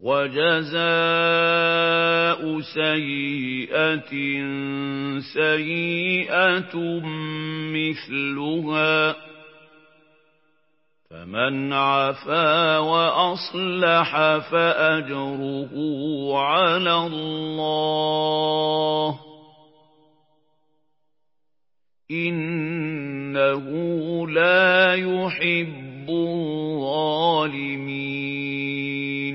وَجَزَاءُ سَيِّئَةٍ سَيِّئَةٌ مِثْلُهَا ۖ فَمَنْ عَفَا وَأَصْلَحَ فَأَجْرُهُ عَلَى اللَّهِ ۚ إِنَّهُ لَا يُحِبُّ الظَّالِمِينَ